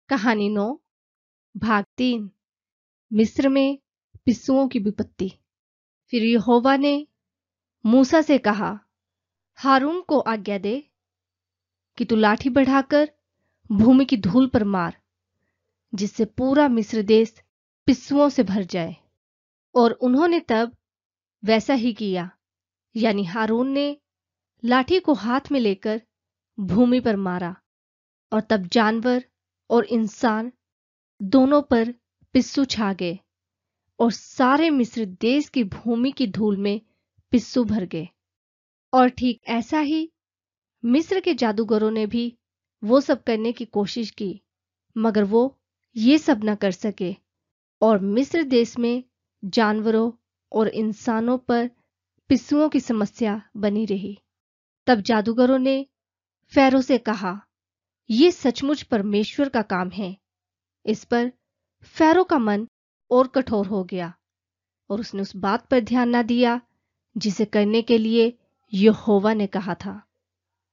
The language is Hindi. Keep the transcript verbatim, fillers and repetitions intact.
कहानी नौ भाग तीन मिस्र में पिस्सुओं की विपत्ति। फिर यहोवा ने मूसा से कहा, हारून को आज्ञा दे कि तू लाठी बढ़ाकर भूमि की धूल पर मार, जिससे पूरा मिस्र देश पिस्सुओं से भर जाए। और उन्होंने तब वैसा ही किया, यानी हारून ने लाठी को हाथ में लेकर भूमि पर मारा, और तब जानवर और इंसान दोनों पर पिस्सू छा गए, और सारे मिस्र देश की भूमि की धूल में पिस्सू भर गए। और ठीक ऐसा ही मिस्र के जादूगरों ने भी वो सब करने की कोशिश की, मगर वो ये सब न कर सके, और मिस्र देश में जानवरों और इंसानों पर पिस्सुओं की समस्या बनी रही। तब जादूगरों ने फ़ैरो से कहा, ये सचमुच परमेश्वर का काम है। इस पर फ़ैरो का मन और कठोर हो गया, और उसने उस बात पर ध्यान न दिया जिसे करने के लिए यहोवा ने कहा था।